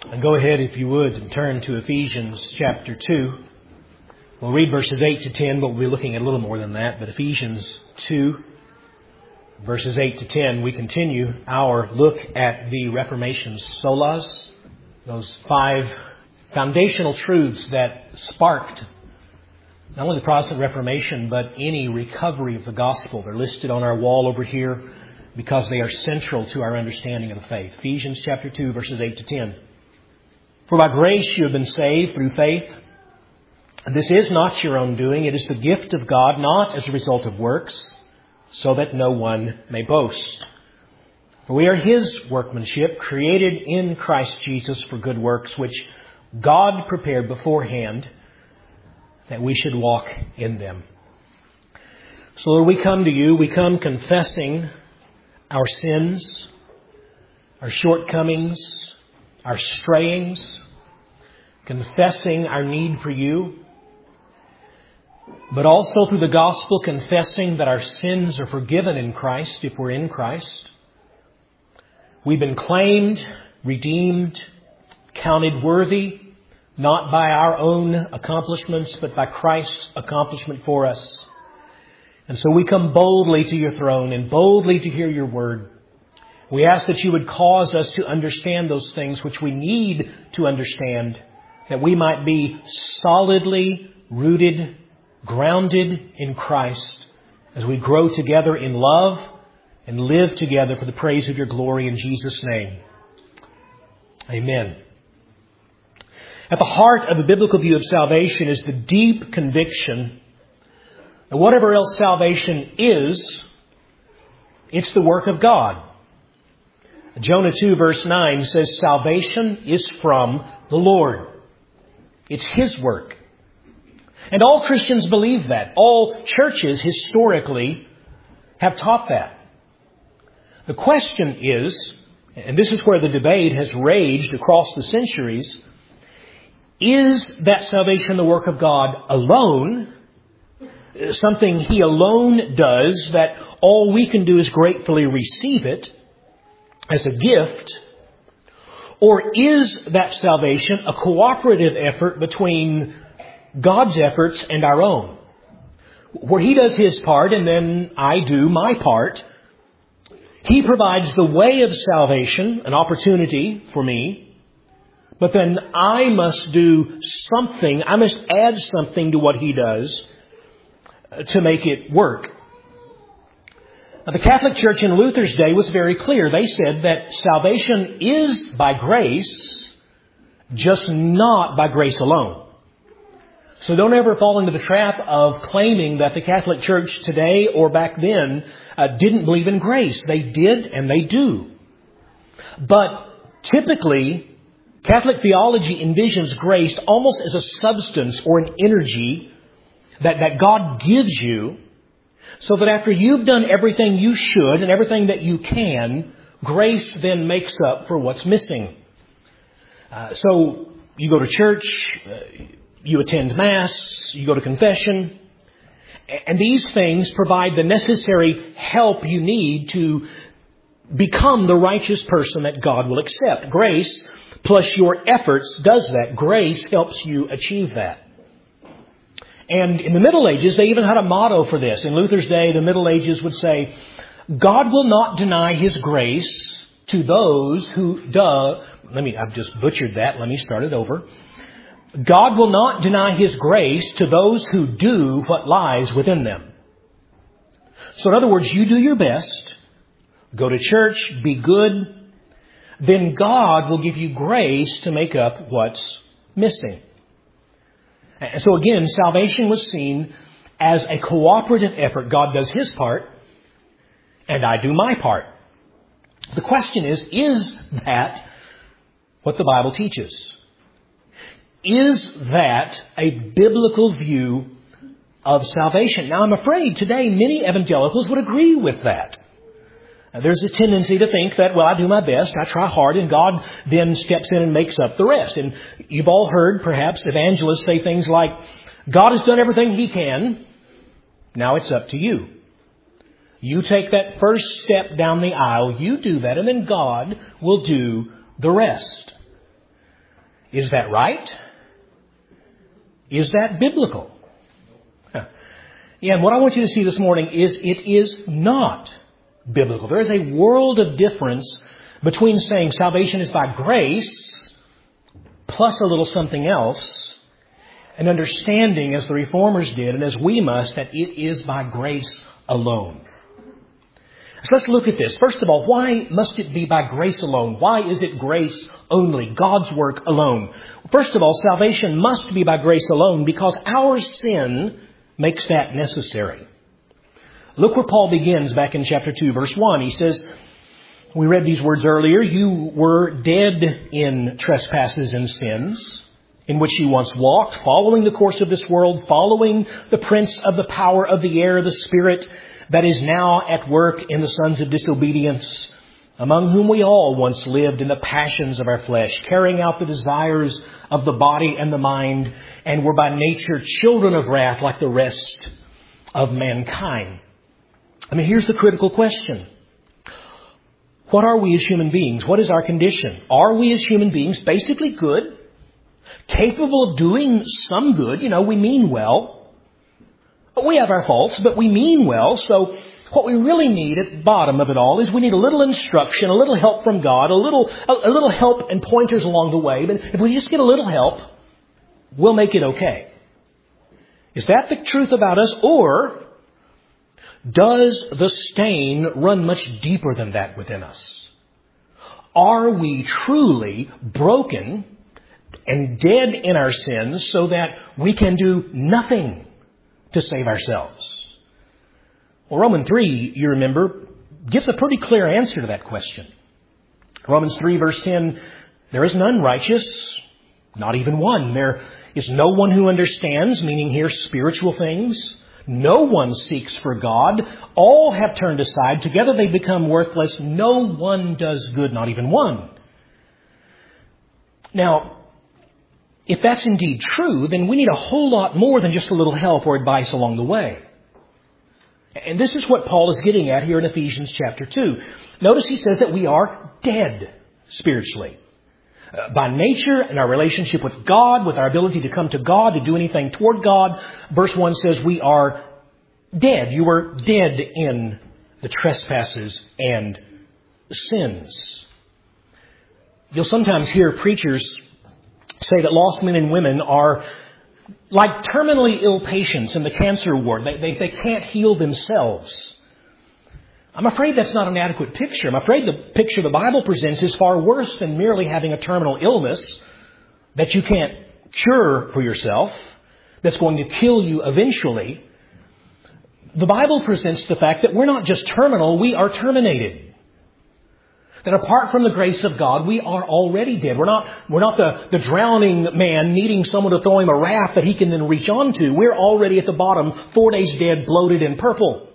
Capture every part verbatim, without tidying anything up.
And go ahead, if you would, and turn to Ephesians chapter two. We'll read verses eight to ten, but we'll be looking at a little more than that. But Ephesians two, verses eight to ten, we continue our look at the Reformation's solas, those five foundational truths that sparked not only the Protestant Reformation, but any recovery of the gospel. They're listed on our wall over here because they are central to our understanding of the faith. Ephesians chapter two, verses eight to ten. For by grace you have been saved through faith. This is not your own doing. It is the gift of God, not as a result of works, so that no one may boast. For we are His workmanship, created in Christ Jesus for good works, which God prepared beforehand that we should walk in them. So Lord, we come to you, we come confessing our sins, our shortcomings, our strayings, confessing our need for you, but also through the gospel confessing that our sins are forgiven in Christ if we're in Christ. We've been claimed, redeemed, counted worthy, not by our own accomplishments, but by Christ's accomplishment for us. And so we come boldly to your throne and boldly to hear your word. We ask that you would cause us to understand those things which we need to understand, that we might be solidly rooted, grounded in Christ as we grow together in love and live together for the praise of your glory in Jesus' name. Amen. At the heart of the biblical view of salvation is the deep conviction that whatever else salvation is, it's the work of God. Jonah two verse nine says salvation is from the Lord. It's His work. And all Christians believe that. All churches historically have taught that. The question is, and this is where the debate has raged across the centuries, is that salvation the work of God alone? Something He alone does that all we can do is gratefully receive it as a gift? Or is that salvation a cooperative effort between God's efforts and our own, where He does His part and then I do my part? He provides the way of salvation, an opportunity for me, but then I must do something, I must add something to what He does to make it work. Now, the Catholic Church in Luther's day was very clear. They said that salvation is by grace, just not by grace alone. So don't ever fall into the trap of claiming that the Catholic Church today or back then uh, didn't believe in grace. They did and they do. But typically, Catholic theology envisions grace almost as a substance or an energy that, that God gives you, so that after you've done everything you should and everything that you can, grace then makes up for what's missing. Uh, so you go to church, uh, you attend Mass, you go to confession, and these things provide the necessary help you need to become the righteous person that God will accept. Grace plus your efforts does that. Grace helps you achieve that. And in the Middle Ages, they even had a motto for this. In Luther's day, the Middle Ages would say, God will not deny His grace to those who, duh, let me, I've just butchered that. Let me start it over. God will not deny His grace to those who do what lies within them. So in other words, you do your best, go to church, be good, then God will give you grace to make up what's missing. And so again, salvation was seen as a cooperative effort. God does His part, and I do my part. The question is, is that what the Bible teaches? Is that a biblical view of salvation? Now, I'm afraid today many evangelicals would agree with that. There's a tendency to think that, well, I do my best, I try hard, and God then steps in and makes up the rest. And you've all heard, perhaps, evangelists say things like, God has done everything He can, now it's up to you. You take that first step down the aisle, you do that, and then God will do the rest. Is that right? Is that biblical? Huh. Yeah, and what I want you to see this morning is it is not biblical. There is a world of difference between saying salvation is by grace plus a little something else, and understanding, as the Reformers did, and as we must, that it is by grace alone. So let's look at this. First of all, why must it be by grace alone? Why is it grace only, God's work alone? First of all, salvation must be by grace alone because our sin makes that necessary. Look where Paul begins back in chapter two, verse one. He says, we read these words earlier, you were dead in trespasses and sins, in which you once walked, following the course of this world, following the prince of the power of the air, the spirit that is now at work in the sons of disobedience, among whom we all once lived in the passions of our flesh, carrying out the desires of the body and the mind, and were by nature children of wrath like the rest of mankind. I mean, here's the critical question. What are we as human beings? What is our condition? Are we as human beings basically good? Capable of doing some good? You know, we mean well. We have our faults, but we mean well. So what we really need at the bottom of it all is we need a little instruction, a little help from God, a little, a, a little help and pointers along the way. But if we just get a little help, we'll make it okay. Is that the truth about us? Or does the stain run much deeper than that within us? Are we truly broken and dead in our sins so that we can do nothing to save ourselves? Well, Romans three, you remember, gives a pretty clear answer to that question. Romans three, verse ten, there is none righteous, not even one. There is no one who understands, meaning here spiritual things. No one seeks for God. All have turned aside. Together they become worthless. No one does good, not even one. Now, if that's indeed true, then we need a whole lot more than just a little help or advice along the way. And this is what Paul is getting at here in Ephesians chapter two. Notice he says that we are dead spiritually. Uh, by nature and our relationship with God, with our ability to come to God, to do anything toward God. Verse one says we are dead. You were dead in the trespasses and sins. You'll sometimes hear preachers say that lost men and women are like terminally ill patients in the cancer ward. They, they, they can't heal themselves. I'm afraid that's not an adequate picture. I'm afraid the picture the Bible presents is far worse than merely having a terminal illness that you can't cure for yourself, that's going to kill you eventually. The Bible presents the fact that we're not just terminal, we are terminated. That apart from the grace of God, we are already dead. We're not, we're not the, the drowning man needing someone to throw him a raft that he can then reach onto. We're already at the bottom, four days dead, bloated and purple.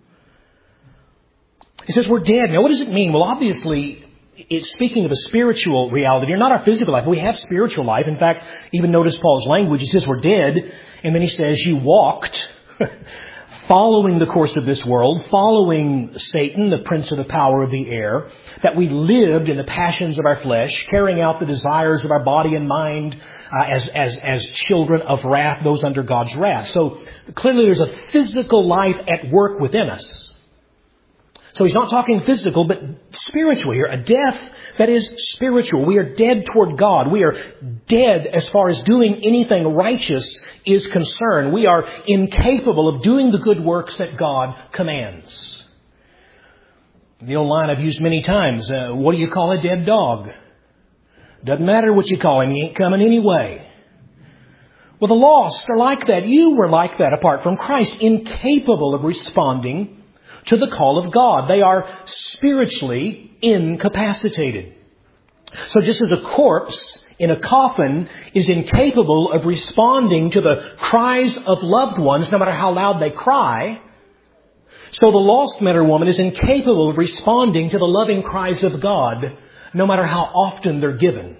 He says we're dead. Now, what does it mean? Well, obviously, it's speaking of a spiritual reality. You're not our physical life. We have spiritual life. In fact, even notice Paul's language. He says we're dead. And then he says you walked following the course of this world, following Satan, the prince of the power of the air, that we lived in the passions of our flesh, carrying out the desires of our body and mind uh, as, as, as children of wrath, those under God's wrath. So clearly there's a physical life at work within us. So he's not talking physical, but spiritual here. A death that is spiritual. We are dead toward God. We are dead as far as doing anything righteous is concerned. We are incapable of doing the good works that God commands. The old line I've used many times, uh, what do you call a dead dog? Doesn't matter what you call him, he ain't coming anyway. Well, the lost are like that. You were like that apart from Christ, incapable of responding to the call of God. They are spiritually incapacitated. So just as a corpse in a coffin is incapable of responding to the cries of loved ones, no matter how loud they cry, so the lost man or woman is incapable of responding to the loving cries of God, no matter how often they're given.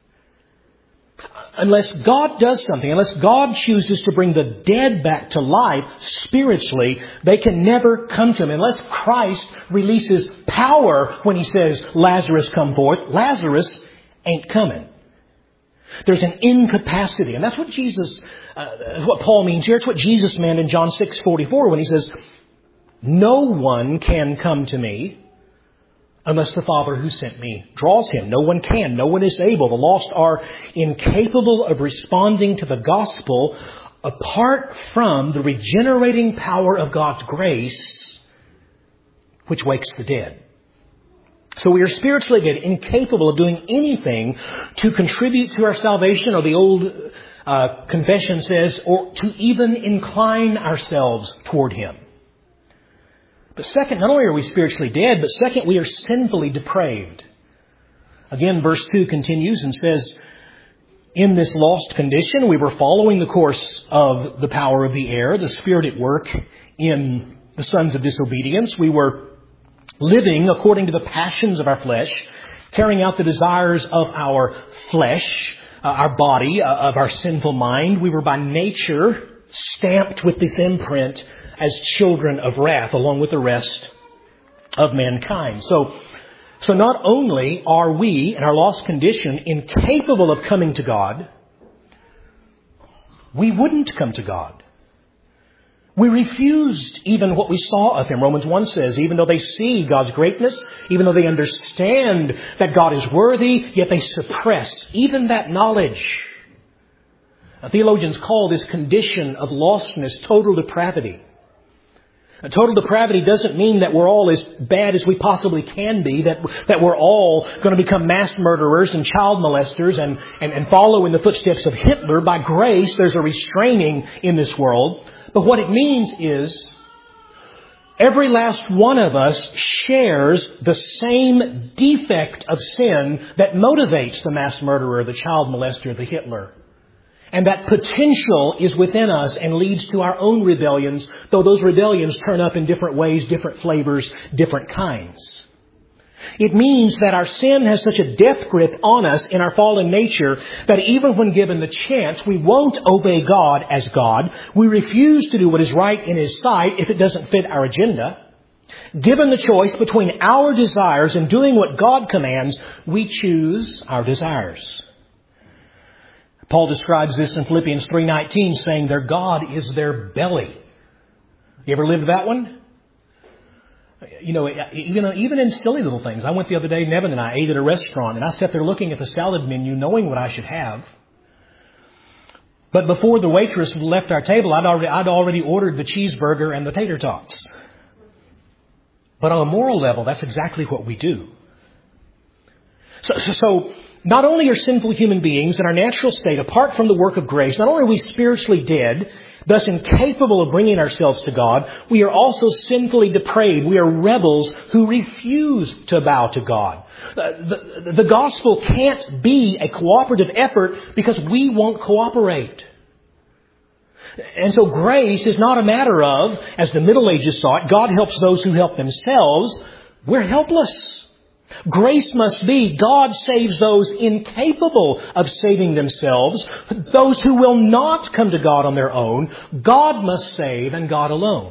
Unless God does something, unless God chooses to bring the dead back to life spiritually, they can never come to Him. Unless Christ releases power when He says, Lazarus, come forth, Lazarus ain't coming. There's an incapacity. And that's what Jesus, uh, what Paul means here. It's what Jesus meant in John six forty-four when he says, no one can come to me unless the Father who sent me draws him. No one can. No one is able. The lost are incapable of responding to the gospel apart from the regenerating power of God's grace, which wakes the dead. So we are spiritually dead, incapable of doing anything to contribute to our salvation, or the old uh, confession says, or to even incline ourselves toward Him. But second, not only are we spiritually dead, but second, we are sinfully depraved. Again, verse two continues and says, in this lost condition, we were following the course of the power of the air, the Spirit at work in the sons of disobedience. We were living according to the passions of our flesh, carrying out the desires of our flesh, uh, our body, uh, of our sinful mind. We were by nature stamped with this imprint as children of wrath, along with the rest of mankind. So, so not only are we, in our lost condition, incapable of coming to God, we wouldn't come to God. We refused even what we saw of Him. Romans one says, even though they see God's greatness, even though they understand that God is worthy, yet they suppress even that knowledge. Now, theologians call this condition of lostness total depravity. Now, total depravity doesn't mean that we're all as bad as we possibly can be, that, that we're all going to become mass murderers and child molesters and, and, and follow in the footsteps of Hitler. By grace, there's a restraining in this world. But what it means is every last one of us shares the same defect of sin that motivates the mass murderer, the child molester, the Hitler. And that potential is within us and leads to our own rebellions, though those rebellions turn up in different ways, different flavors, different kinds. It means that our sin has such a death grip on us in our fallen nature that even when given the chance, we won't obey God as God. We refuse to do what is right in His sight if it doesn't fit our agenda. Given the choice between our desires and doing what God commands, we choose our desires. Paul describes this in Philippians three nineteen, saying their God is their belly. You ever lived that one? You know, even, even in silly little things. I went the other day, Nevin and I ate at a restaurant, and I sat there looking at the salad menu, knowing what I should have. But before the waitress left our table, I'd already, I'd already ordered the cheeseburger and the tater tots. But on a moral level, that's exactly what we do. So, so, so not only are sinful human beings in our natural state, apart from the work of grace, not only are we spiritually dead, thus incapable of bringing ourselves to God, we are also sinfully depraved. We are rebels who refuse to bow to God. The, the, the gospel can't be a cooperative effort because we won't cooperate. And so grace is not a matter of, as the Middle Ages saw it, God helps those who help themselves. We're helpless. Grace must be God saves those incapable of saving themselves, those who will not come to God on their own. God must save, and God alone.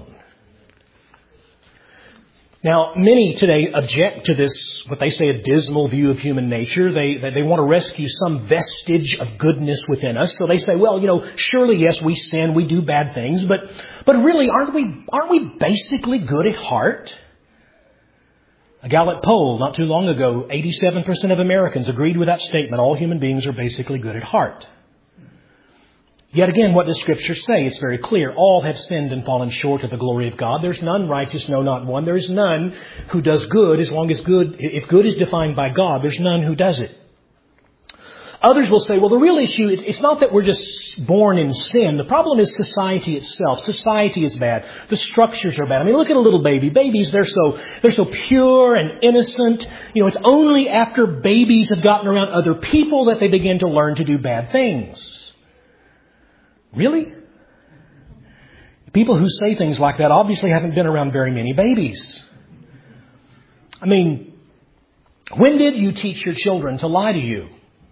Now, many today object to this, what they say, a dismal view of human nature. They, they, they want to rescue some vestige of goodness within us. So they say, well, you know, surely, yes, we sin, we do bad things, but, but really, aren't we, aren't we basically good at heart? A Gallup poll not too long ago, eighty-seven percent of Americans agreed with that statement. All human beings are basically good at heart. Yet again, what does Scripture say? It's very clear. All have sinned and fallen short of the glory of God. There's none righteous, no, not one. There is none who does good as long as good, if good is defined by God, there's none who does it. Others will say, well, the real issue, it's not that we're just born in sin. The problem is society itself. Society is bad. The structures are bad. I mean, look at a little baby. Babies, they're so, they're so pure and innocent. You know, it's only after babies have gotten around other people that they begin to learn to do bad things. Really? People who say things like that obviously haven't been around very many babies. I mean, when did you teach your children to lie to you?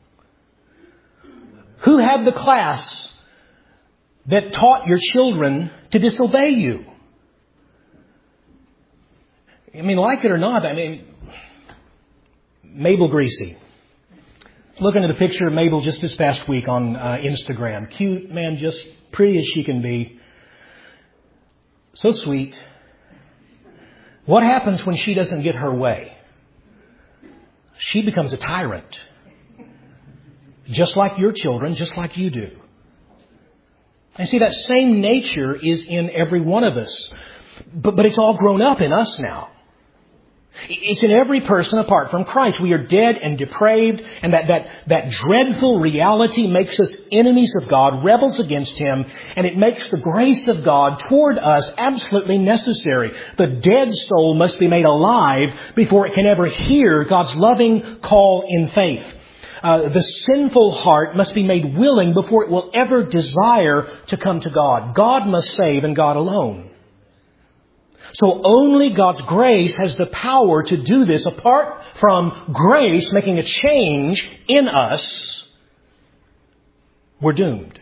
Who had the class that taught your children to disobey you? I mean, like it or not, I mean, Mabel Greasy. Looking at a picture of Mabel just this past week on uh, Instagram. Cute, man, just pretty as she can be. So sweet. What happens when she doesn't get her way? She becomes a tyrant. Just like your children, just like you do. And see, that same nature is in every one of us. But, but it's all grown up in us now. It's in every person apart from Christ. We are dead and depraved, and that, that, that dreadful reality makes us enemies of God, rebels against Him, and it makes the grace of God toward us absolutely necessary. The dead soul must be made alive before it can ever hear God's loving call in faith. Uh, the sinful heart must be made willing before it will ever desire to come to God. God must save, and God alone. So only God's grace has the power to do this. Apart from grace making a change in us, we're doomed.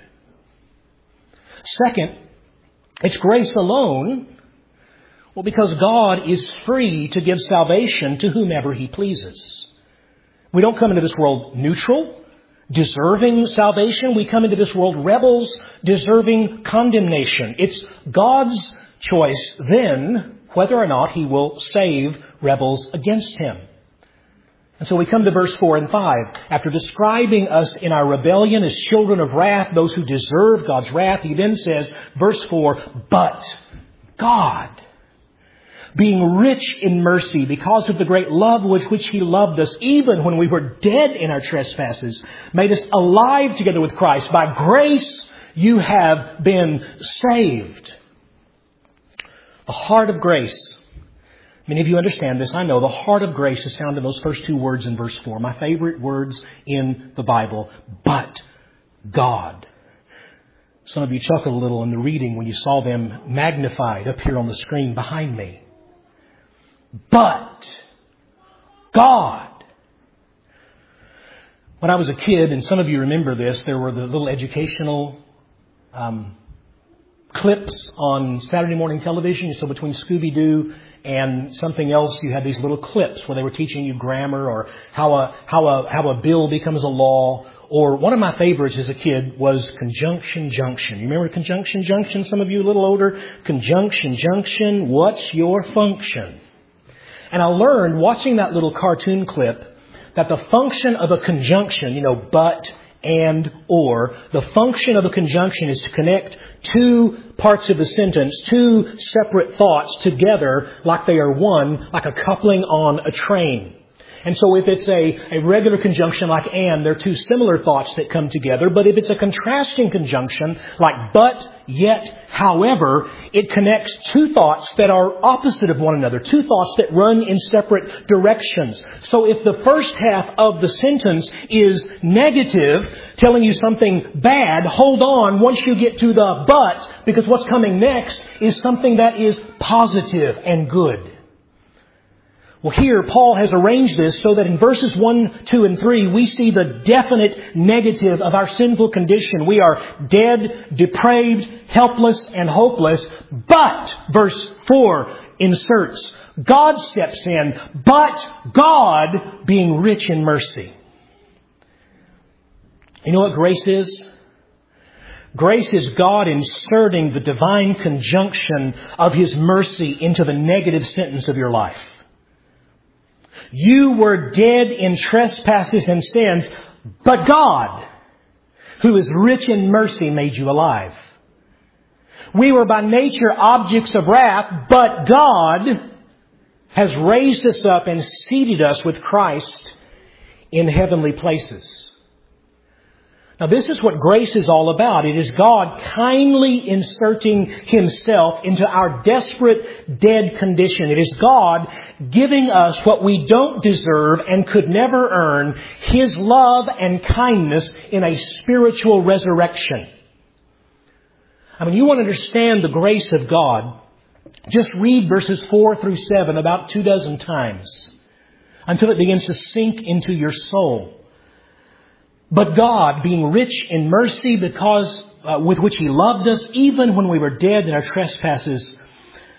Second, it's grace alone. Well, because God is free to give salvation to whomever He pleases. We don't come into this world neutral, deserving salvation. We come into this world rebels, deserving condemnation. It's God's choice then whether or not He will save rebels against Him. And so we come to verse four and five. After describing us in our rebellion as children of wrath, those who deserve God's wrath, He then says, verse four, but God, being rich in mercy because of the great love with which He loved us, even when we were dead in our trespasses, made us alive together with Christ. By grace you have been saved. The heart of grace. Many of you understand this. I know the heart of grace is found in those first two words in verse four. My favorite words in the Bible. But God. Some of you chuckled a little in the reading when you saw them magnified up here on the screen behind me. But God. When I was a kid, and some of you remember this, there were the little educational um clips on Saturday morning television. So between Scooby-Doo and something else, you had these little clips where they were teaching you grammar or how a how a how a bill becomes a law. Or one of my favorites as a kid was Conjunction Junction. You remember Conjunction Junction? Some of you a little older. Conjunction Junction. What's your function? And I learned watching that little cartoon clip that the function of a conjunction, you know, but, and, or, the function of a conjunction is to connect two parts of the sentence, two separate thoughts together like they are one, like a coupling on a train. And so if it's a, a regular conjunction like and, they're two similar thoughts that come together. But if it's a contrasting conjunction like but, yet, however, it connects two thoughts that are opposite of one another, two thoughts that run in separate directions. So if the first half of the sentence is negative, telling you something bad, hold on once you get to the but, because what's coming next is something that is positive and good. Well, here, Paul has arranged this so that in verses one, two, and three, we see the definite negative of our sinful condition. We are dead, depraved, helpless, and hopeless. But, verse four inserts, God steps in, but God being rich in mercy. You know what grace is? Grace is God inserting the divine conjunction of His mercy into the negative sentence of your life. You were dead in trespasses and sins, but God, who is rich in mercy, made you alive. We were by nature objects of wrath, but God has raised us up and seated us with Christ in heavenly places. Now, this is what grace is all about. It is God kindly inserting Himself into our desperate, dead condition. It is God giving us what we don't deserve and could never earn, His love and kindness in a spiritual resurrection. I mean, you want to understand the grace of God, just read verses four through seven about two dozen times until it begins to sink into your soul. But God, being rich in mercy because uh, with which He loved us, even when we were dead in our trespasses,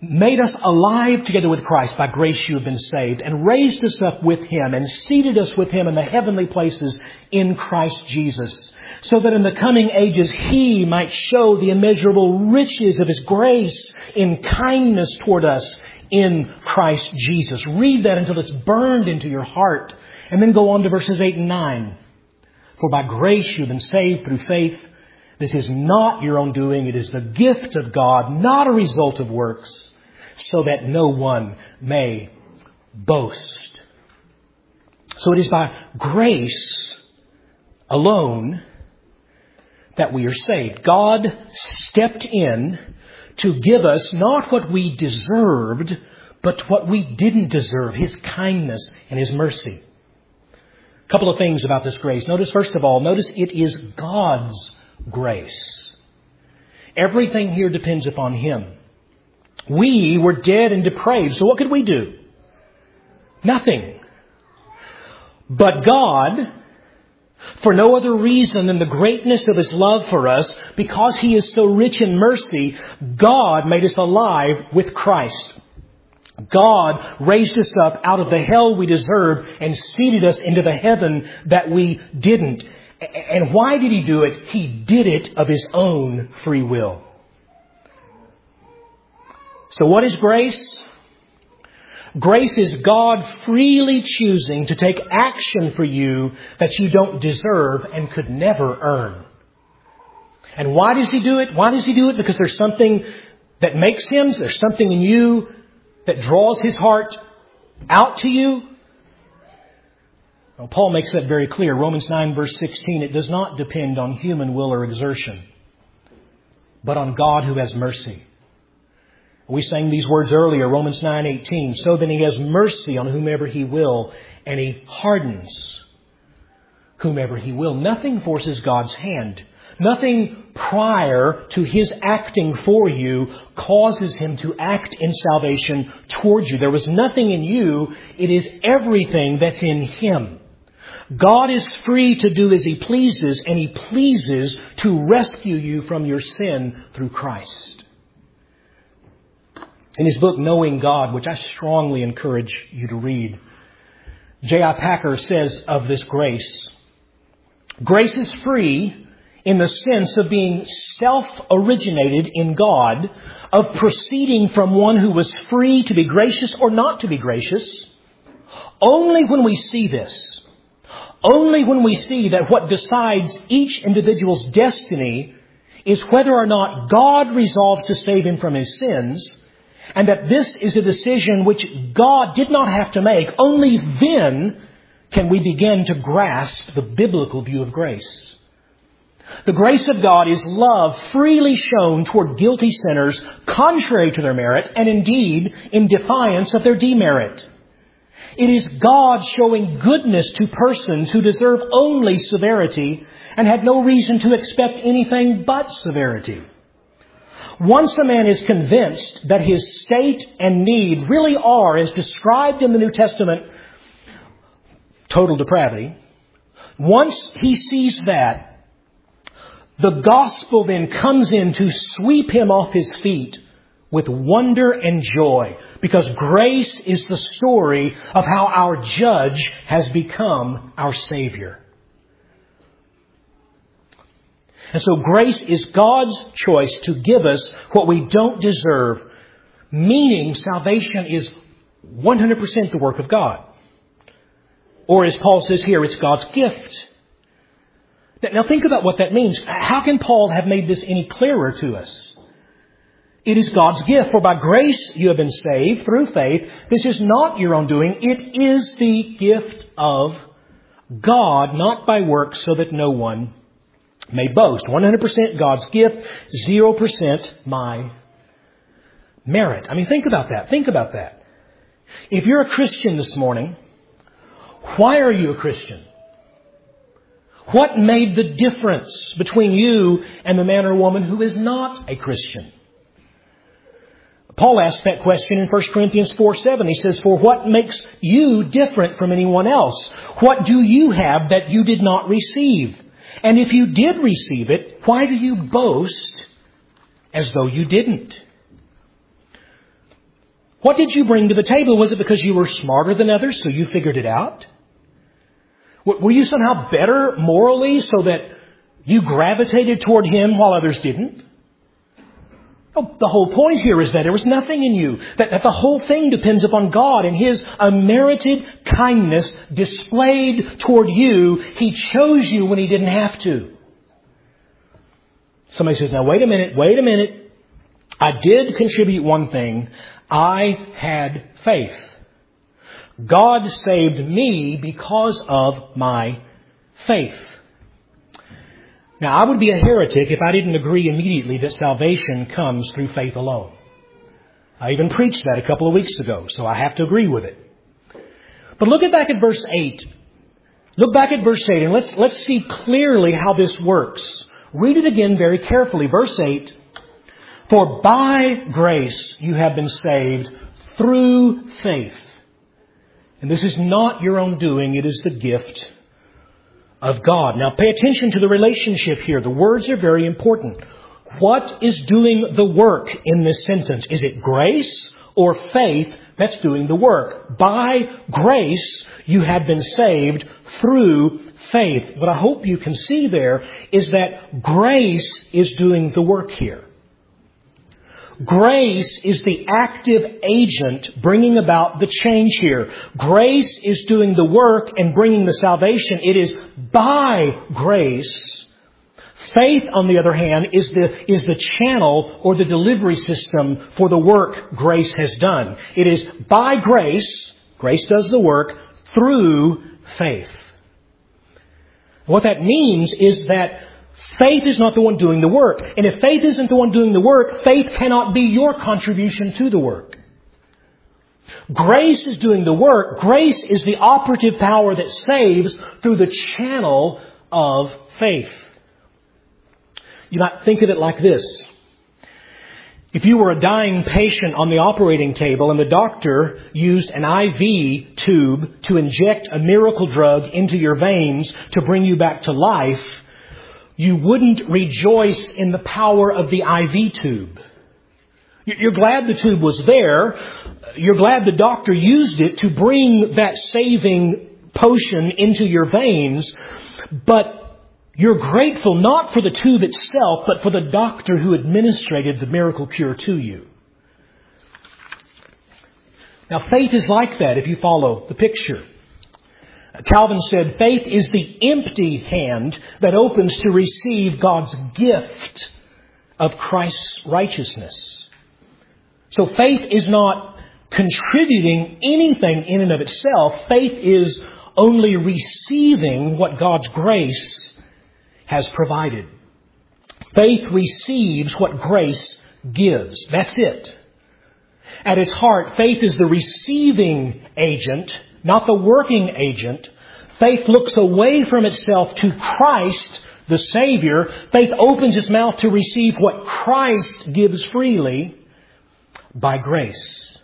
made us alive together with Christ. By grace you have been saved, and raised us up with Him, and seated us with Him in the heavenly places in Christ Jesus, so that in the coming ages He might show the immeasurable riches of His grace in kindness toward us in Christ Jesus. Read that until it's burned into your heart. And then go on to verses eight and nine. For by grace you have been saved through faith. This is not your own doing. It is the gift of God, not a result of works, so that no one may boast. So it is by grace alone that we are saved. God stepped in to give us not what we deserved, but what we didn't deserve, His kindness and His mercy. A couple of things about this grace. Notice, first of all, notice it is God's grace. Everything here depends upon Him. We were dead and depraved, so what could we do? Nothing. But God, for no other reason than the greatness of His love for us, because He is so rich in mercy, God made us alive with Christ. God raised us up out of the hell we deserved and seated us into the heaven that we didn't. And why did He do it? He did it of His own free will. So what is grace? Grace is God freely choosing to take action for you that you don't deserve and could never earn. And why does He do it? Why does He do it? Because there's something that makes Him, there's something in you that draws His heart out to you. Well, Paul makes that very clear. Romans nine verse sixteen, it does not depend on human will or exertion, but on God who has mercy. We sang these words earlier, Romans nine eighteen. So then He has mercy on whomever He will, and He hardens whomever He will. Nothing forces God's hand. Nothing prior to His acting for you causes Him to act in salvation towards you. There was nothing in you. It is everything that's in Him. God is free to do as He pleases, and He pleases to rescue you from your sin through Christ. In his book, Knowing God, which I strongly encourage you to read, J I Packer says of this grace, grace is free in the sense of being self-originated in God, of proceeding from one who was free to be gracious or not to be gracious. Only when we see this, only when we see that what decides each individual's destiny is whether or not God resolves to save him from his sins, and that this is a decision which God did not have to make, only then can we begin to grasp the biblical view of grace. The grace of God is love freely shown toward guilty sinners, contrary to their merit, and indeed in defiance of their demerit. It is God showing goodness to persons who deserve only severity and had no reason to expect anything but severity. Once a man is convinced that his state and need really are, as described in the New Testament, total depravity, once he sees that, the gospel then comes in to sweep him off his feet with wonder and joy, because grace is the story of how our judge has become our Savior. And so grace is God's choice to give us what we don't deserve, meaning salvation is one hundred percent the work of God. Or as Paul says here, it's God's gift. Now think about what that means. How can Paul have made this any clearer to us? It is God's gift. For by grace you have been saved through faith. This is not your own doing. It is the gift of God, not by works, so that no one may boast. one hundred percent God's gift, zero percent my merit. I mean, think about that. Think about that. If you're a Christian this morning, why are you a Christian? What made the difference between you and the man or woman who is not a Christian? Paul asked that question in First Corinthians four seven. He says, for what makes you different from anyone else? What do you have that you did not receive? And if you did receive it, why do you boast as though you didn't? What did you bring to the table? Was it because you were smarter than others, so you figured it out? Were you somehow better morally so that you gravitated toward Him while others didn't? Oh, the whole point here is that there was nothing in you. That, that the whole thing depends upon God and His unmerited kindness displayed toward you. He chose you when He didn't have to. Somebody says, now wait a minute, wait a minute. I did contribute one thing. I had faith. God saved me because of my faith. Now, I would be a heretic if I didn't agree immediately that salvation comes through faith alone. I even preached that a couple of weeks ago, so I have to agree with it. But look at back at verse eight. Look back at verse eight and let's, let's see clearly how this works. Read it again very carefully. Verse eight. For by grace you have been saved through faith. And this is not your own doing, it is the gift of God. Now pay attention to the relationship here. The words are very important. What is doing the work in this sentence? Is it grace or faith that's doing the work? By grace you have been saved through faith. What I hope you can see there is that grace is doing the work here. Grace is the active agent bringing about the change here. Grace is doing the work and bringing the salvation. It is by grace. Faith, on the other hand, is the, is the channel or the delivery system for the work grace has done. It is by grace, grace does the work, through faith. What that means is that faith is not the one doing the work. And if faith isn't the one doing the work, faith cannot be your contribution to the work. Grace is doing the work. Grace is the operative power that saves through the channel of faith. You might think of it like this. If you were a dying patient on the operating table and the doctor used an I V tube to inject a miracle drug into your veins to bring you back to life, you wouldn't rejoice in the power of the I V tube. You're glad the tube was there. You're glad the doctor used it to bring that saving potion into your veins. But you're grateful not for the tube itself, but for the doctor who administered the miracle cure to you. Now, faith is like that if you follow the picture. Calvin said, faith is the empty hand that opens to receive God's gift of Christ's righteousness. So faith is not contributing anything in and of itself. Faith is only receiving what God's grace has provided. Faith receives what grace gives. That's it. At its heart, faith is the receiving agent, not the working agent. Faith looks away from itself to Christ, the Savior. Faith opens its mouth to receive what Christ gives freely by grace.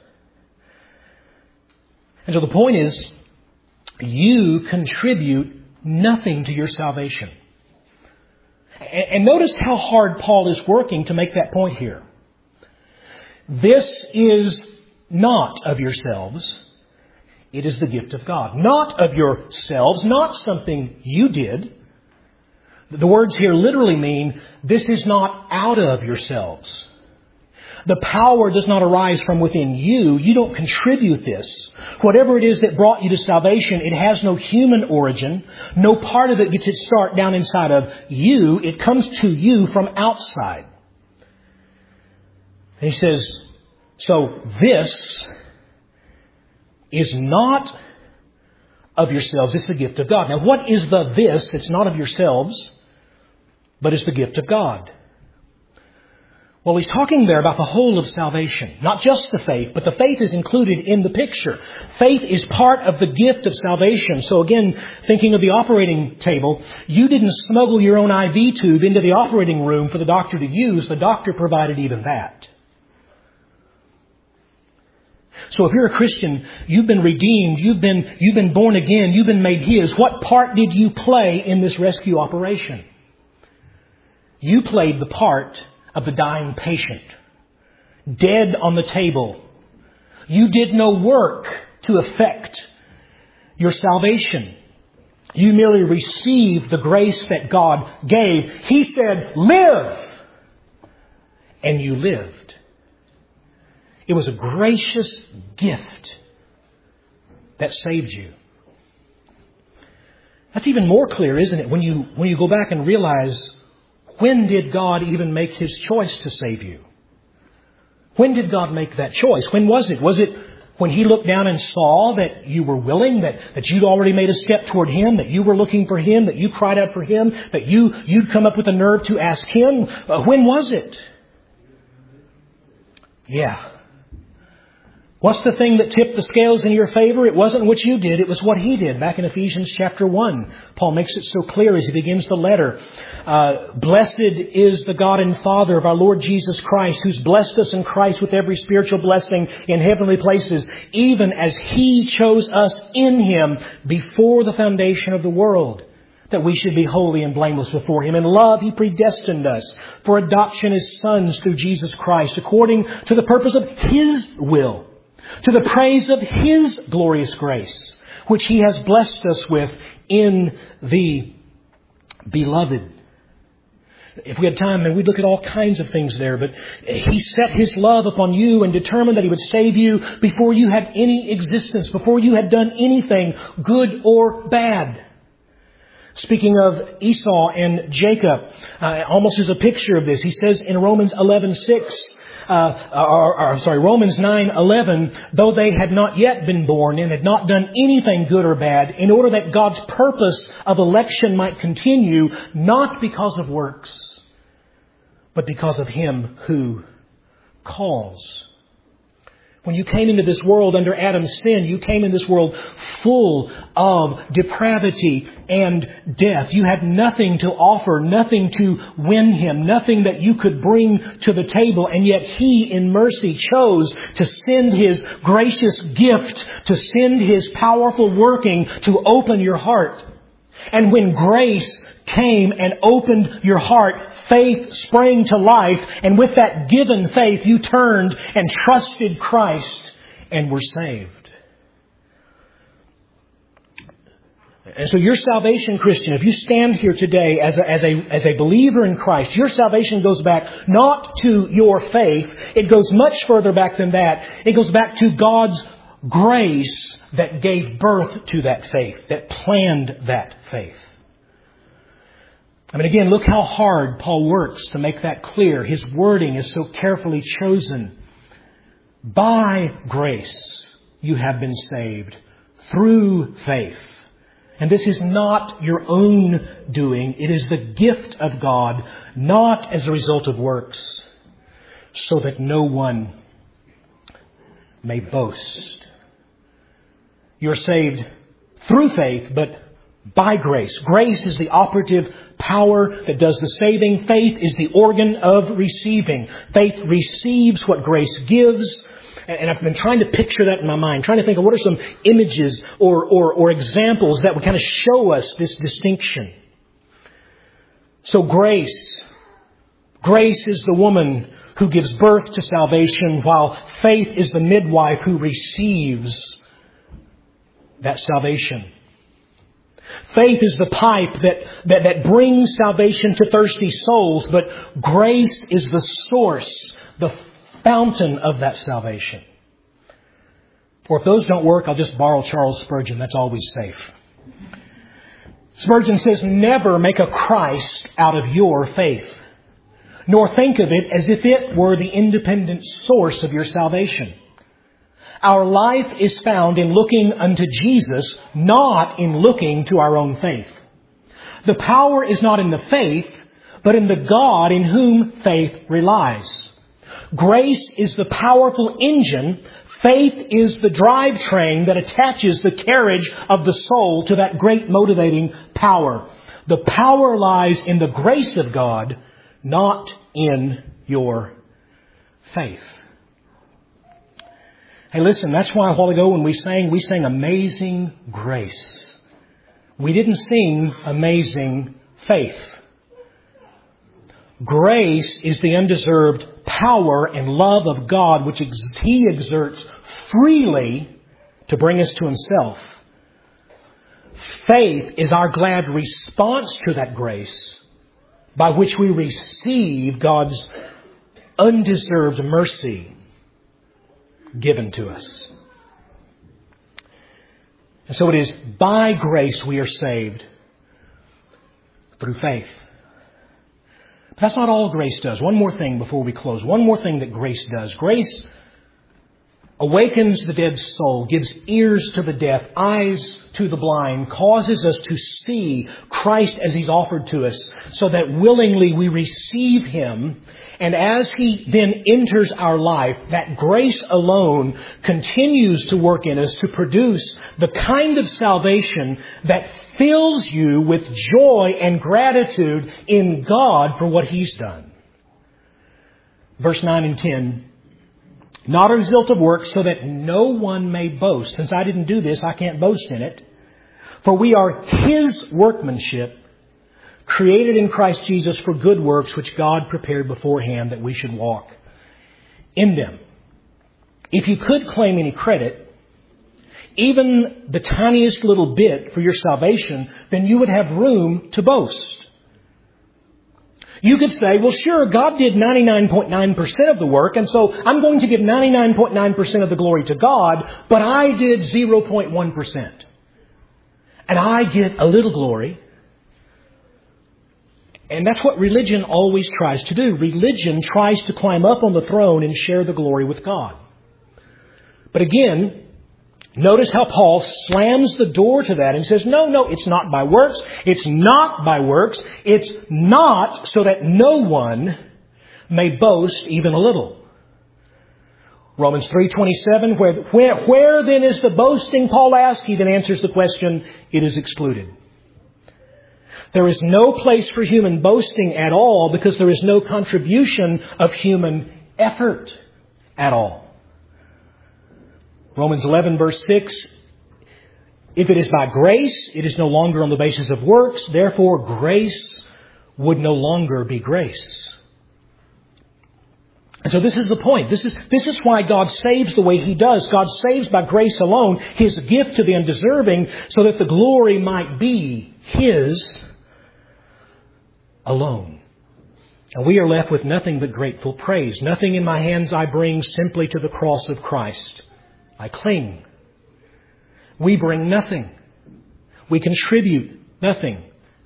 And so the point is, you contribute nothing to your salvation. And notice how hard Paul is working to make that point here. This is not of yourselves. It is the gift of God. Not of yourselves, not something you did. The words here literally mean this is not out of yourselves. The power does not arise from within you. You don't contribute this. Whatever it is that brought you to salvation, it has no human origin. No part of it gets its start down inside of you. It comes to you from outside. And he says, so this is not of yourselves. It's the gift of God. Now, what is the this that's not of yourselves, but is the gift of God? Well, he's talking there about the whole of salvation. Not just the faith, but the faith is included in the picture. Faith is part of the gift of salvation. So again, thinking of the operating table, you didn't smuggle your own I V tube into the operating room for the doctor to use. The doctor provided even that. So if you're a Christian, you've been redeemed, you've been, you've been born again, you've been made His. What part did you play in this rescue operation? You played the part of the dying patient, dead on the table. You did no work to effect your salvation. You merely received the grace that God gave. He said, live. And you lived. It was a gracious gift that saved you. That's even more clear, isn't it? When you, when you go back and realize, when did God even make His choice to save you? When did God make that choice? When was it? Was it when He looked down and saw that you were willing, that, that you'd already made a step toward Him, that you were looking for Him, that you cried out for Him, that you, you'd come up with the nerve to ask Him? Uh, when was it? Yeah. What's the thing that tipped the scales in your favor? It wasn't what you did. It was what He did. Back in Ephesians chapter one, Paul makes it so clear as he begins the letter. Uh, Blessed is the God and Father of our Lord Jesus Christ, who's blessed us in Christ with every spiritual blessing in heavenly places, even as He chose us in Him before the foundation of the world, that we should be holy and blameless before Him. In love, He predestined us for adoption as sons through Jesus Christ, according to the purpose of His will, to the praise of His glorious grace, which He has blessed us with in the Beloved. If we had time, and we'd look at all kinds of things there, but He set His love upon you and determined that He would save you before you had any existence, before you had done anything good or bad. Speaking of Esau and Jacob, uh, almost as a picture of this, he says in Romans eleven six, uh, or, or sorry, Romans nine eleven, though they had not yet been born and had not done anything good or bad, in order that God's purpose of election might continue, not because of works, but because of Him who calls. When you came into this world under Adam's sin, you came in this world full of depravity and death. You had nothing to offer, nothing to win Him, nothing that you could bring to the table. And yet He, in mercy, chose to send His gracious gift, to send His powerful working to open your heart. And when grace came and opened your heart, faith sprang to life. And with that given faith, you turned and trusted Christ and were saved. And so your salvation, Christian, if you stand here today as a, as a, as a believer in Christ, your salvation goes back not to your faith. It goes much further back than that. It goes back to God's grace that gave birth to that faith, that planned that faith. I mean, again, look how hard Paul works to make that clear. His wording is so carefully chosen. By grace you have been saved through faith. And this is not your own doing. It is the gift of God, not as a result of works, so that no one may boast. You're saved through faith, but by grace. Grace is the operative power that does the saving. Faith is the organ of receiving. Faith receives what grace gives. And I've been trying to picture that in my mind, trying to think of what are some images or, or, or examples that would kind of show us this distinction. So grace. Grace is the woman who gives birth to salvation, while faith is the midwife who receives that salvation. Faith is the pipe that, that, that brings salvation to thirsty souls, but grace is the source, the fountain of that salvation. Or if those don't work, I'll just borrow Charles Spurgeon. That's always safe. Spurgeon says, never make a Christ out of your faith, nor think of it as if it were the independent source of your salvation. Our life is found in looking unto Jesus, not in looking to our own faith. The power is not in the faith, but in the God in whom faith relies. Grace is the powerful engine. Faith is the drivetrain that attaches the carriage of the soul to that great motivating power. The power lies in the grace of God, not in your faith. Hey, listen, that's why a while ago when we sang, we sang Amazing Grace. We didn't sing Amazing Faith. Grace is the undeserved power and love of God which ex- He exerts freely to bring us to Himself. Faith is our glad response to that grace by which we receive God's undeserved mercy given to us. And so it is by grace we are saved through faith. But that's not all grace does. One more thing before we close. One more thing that grace does. Grace awakens the dead soul, gives ears to the deaf, eyes to the blind, causes us to see Christ as He's offered to us, so that willingly we receive Him. And as He then enters our life, that grace alone continues to work in us to produce the kind of salvation that fills you with joy and gratitude in God for what He's done. Verse nine and ten. Not a result of works, so that no one may boast. Since I didn't do this, I can't boast in it. For we are His workmanship, created in Christ Jesus for good works, which God prepared beforehand that we should walk in them. If you could claim any credit, even the tiniest little bit for your salvation, then you would have room to boast. You could say, well, sure, God did ninety-nine point nine percent of the work, and so I'm going to give ninety-nine point nine percent of the glory to God, but I did zero point one percent. And I get a little glory. And that's what religion always tries to do. Religion tries to climb up on the throne and share the glory with God. But again, notice how Paul slams the door to that and says, no, no, it's not by works. It's not by works. It's not so that no one may boast even a little. Romans three twenty-seven, where, where, where then is the boasting, Paul asks. He then answers the question, it is excluded. There is no place for human boasting at all because there is no contribution of human effort at all. Romans eleven verse six, if it is by grace, it is no longer on the basis of works. Therefore, grace would no longer be grace. And so this is the point. This is, this is why God saves the way He does. God saves by grace alone, His gift to the undeserving, so that the glory might be His alone. And we are left with nothing but grateful praise. Nothing in my hands I bring, simply to the cross of Christ I cling. We bring nothing. We contribute nothing.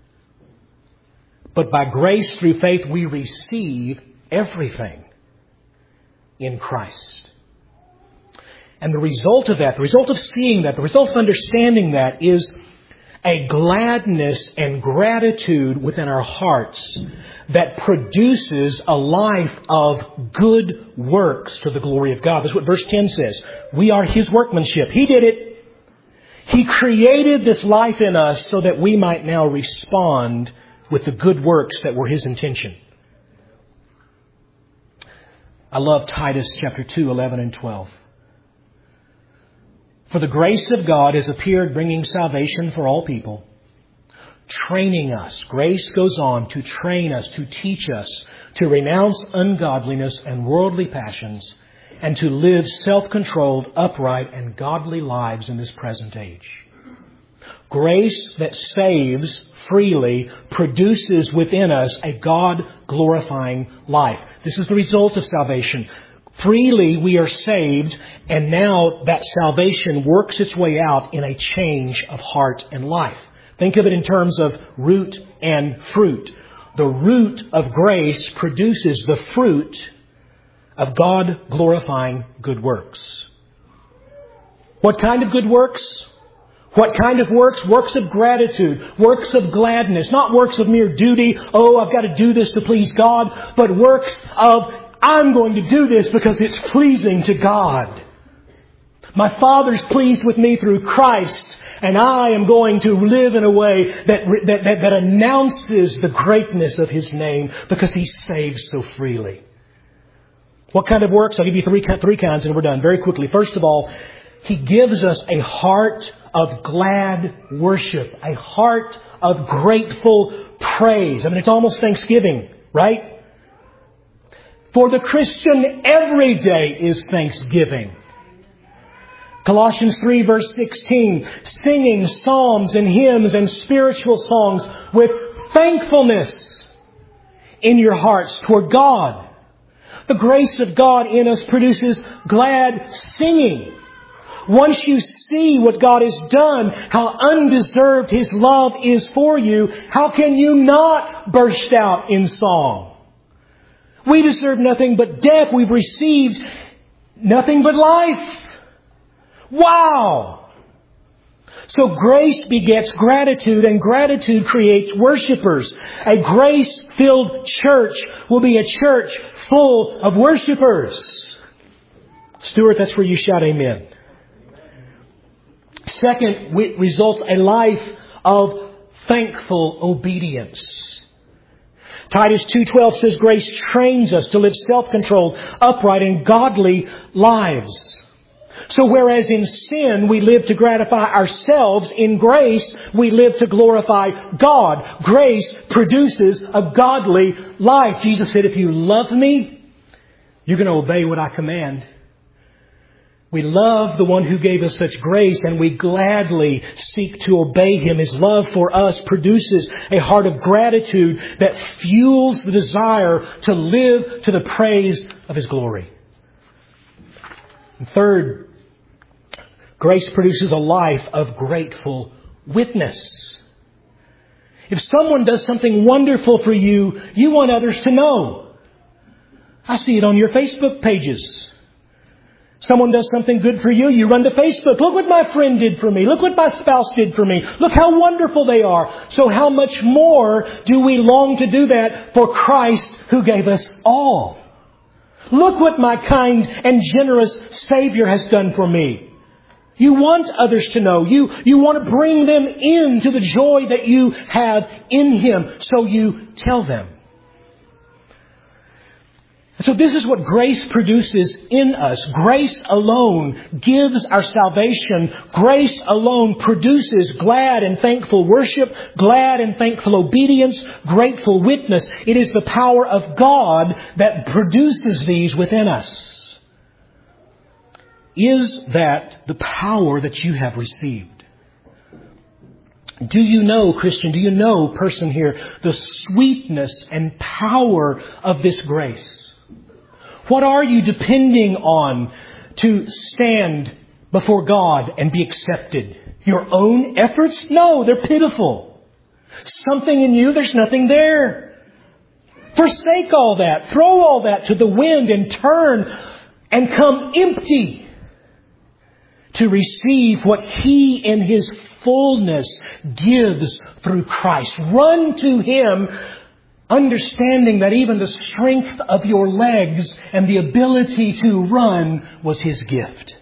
But by grace through faith we receive everything in Christ. And the result of that, the result of seeing that, the result of understanding that is a gladness and gratitude within our hearts that produces a life of good works to the glory of God. That's what verse ten says. We are His workmanship. He did it. He created this life in us so that we might now respond with the good works that were His intention. I love Titus chapter two, eleven and twelve. For the grace of God has appeared, bringing salvation for all people, training us. Grace goes on to train us, to teach us, to renounce ungodliness and worldly passions, and to live self-controlled, upright, and godly lives in this present age. Grace that saves freely produces within us a God-glorifying life. This is the result of salvation. Freely we are saved, and now that salvation works its way out in a change of heart and life. Think of it in terms of root and fruit. The root of grace produces the fruit of God-glorifying good works. What kind of good works? What kind of works? Works of gratitude, works of gladness, not works of mere duty. Oh, I've got to do this to please God, but works of I'm going to do this because it's pleasing to God. My Father's pleased with me through Christ, and I am going to live in a way that, that, that, that announces the greatness of His name because He saves so freely. What kind of works? I'll give you three, three kinds and we're done very quickly. First of all, He gives us a heart of glad worship, a heart of grateful praise. I mean, it's almost Thanksgiving, right? For the Christian, every day is thanksgiving. Colossians three verse sixteen, singing psalms and hymns and spiritual songs with thankfulness in your hearts toward God. The grace of God in us produces glad singing. Once you see what God has done, how undeserved His love is for you, how can you not burst out in song? We deserve nothing but death. We've received nothing but life. Wow! So grace begets gratitude, and gratitude creates worshipers. A grace-filled church will be a church full of worshipers. Stuart, that's where you shout amen. Second, results a life of thankful obedience. Titus two twelve says, grace trains us to live self-controlled, upright, and godly lives. So whereas in sin we live to gratify ourselves, in grace we live to glorify God. Grace produces a godly life. Jesus said, if you love me, you're going to obey what I command. We love the one who gave us such grace, and we gladly seek to obey Him. His love for us produces a heart of gratitude that fuels the desire to live to the praise of His glory. And third, grace produces a life of grateful witness. If someone does something wonderful for you, you want others to know. I see it on your Facebook pages. Someone does something good for you, you run to Facebook. Look what my friend did for me. Look what my spouse did for me. Look how wonderful they are. So how much more do we long to do that for Christ who gave us all? Look what my kind and generous Savior has done for me. You want others to know. You, you want to bring them into the joy that you have in Him. So you tell them. So this is what grace produces in us. Grace alone gives our salvation. Grace alone produces glad and thankful worship, glad and thankful obedience, grateful witness. It is the power of God that produces these within us. Is that the power that you have received? Do you know, Christian, do you know, person here, the sweetness and power of this grace? What are you depending on to stand before God and be accepted? Your own efforts? No, they're pitiful. Something in you, there's nothing there. Forsake all that. Throw all that to the wind and turn and come empty to receive what He in His fullness gives through Christ. Run to Him, understanding that even the strength of your legs and the ability to run was His gift.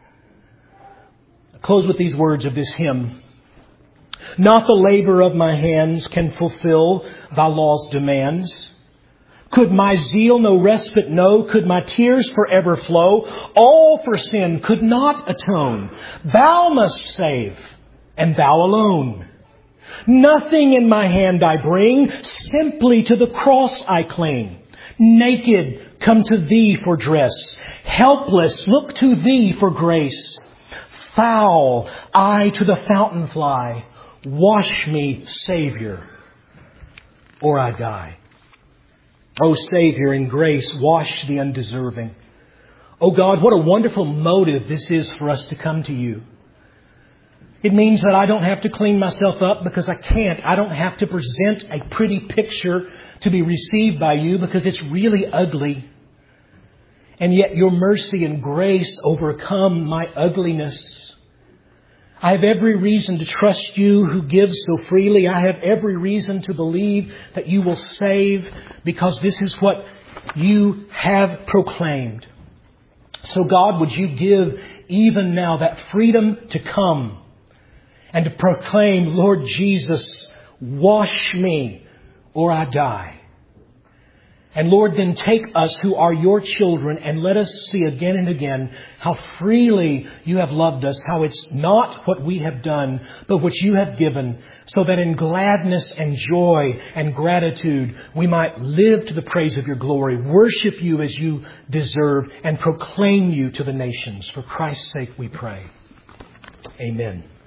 I'll close with these words of this hymn. Not the labor of my hands can fulfill Thy law's demands. Could my zeal no respite know? Could my tears forever flow? All for sin could not atone. Thou must save, and Thou alone. Nothing in my hand I bring, simply to the cross I cling. Naked, come to Thee for dress. Helpless, look to Thee for grace. Foul, I to the fountain fly. Wash me, Savior, or I die. O Savior, in grace, wash the undeserving. O God, what a wonderful motive this is for us to come to You. It means that I don't have to clean myself up because I can't. I don't have to present a pretty picture to be received by You because it's really ugly. And yet Your mercy and grace overcome my ugliness. I have every reason to trust You who gives so freely. I have every reason to believe that You will save because this is what You have proclaimed. So God, would You give even now that freedom to come and to proclaim, Lord Jesus, wash me or I die. And Lord, then take us who are your children and let us see again and again how freely you have loved us, how it's not what we have done, but what you have given, so that in gladness and joy and gratitude we might live to the praise of your glory, worship you as you deserve, and proclaim you to the nations. For Christ's sake we pray. Amen.